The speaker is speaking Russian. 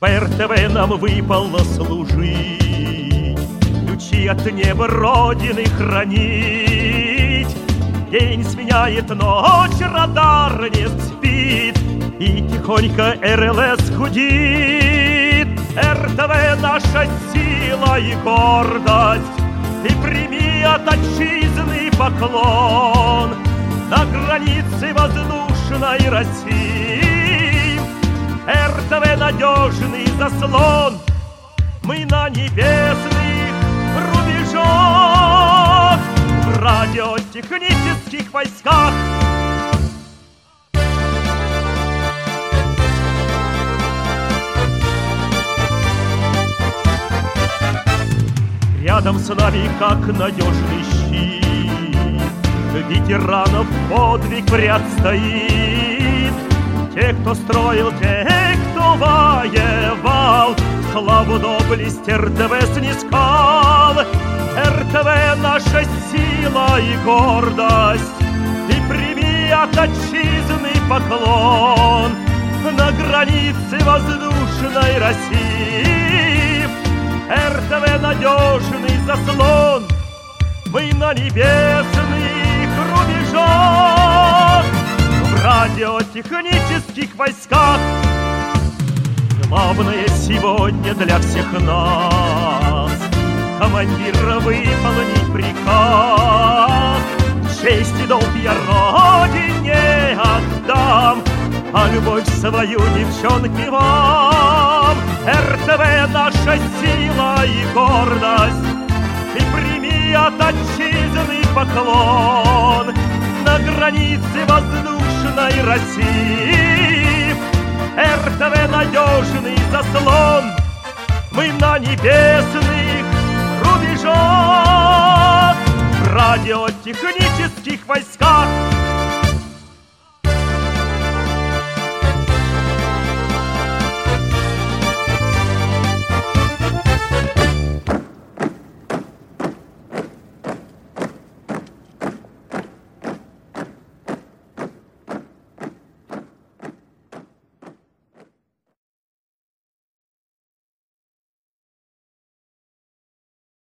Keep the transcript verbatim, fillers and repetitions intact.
По эр тэ вэ нам выпало служить, ключи от неба Родины хранить. День сменяет ночь, радар не спит, и тихонько эр эл эс гудит. эр тэ вэ наша сила и гордость, ты прими от отчизны поклон. На границе воздушной России эр тэ вэ надежный заслон. Мы на небесных рубежах, в радиотехнических войсках. Рядом с нами, как надежный щит, ветеранов подвиг в ряд стоит. Те, кто строил, те, кто воевал, славу доблесть эр тэ вэ снискал. эр тэ вэ наша сила и гордость, ты прими от отчизны поклон. На границе воздушной России эр тэ вэ надежный заслон. Мы на небесных рубежах, в радиотехнических войсках. Главное сегодня для всех нас — командира выполнить приказ. Честь и долг я Родине отдам, а любовь свою девчонки вам. эр тэ вэ наша сила и гордость, ты прими от отчизны поклон. На границе воздушной России эр тэ вэ надежный заслон. Мы на небесных рубежах, в радиотехнических войсках.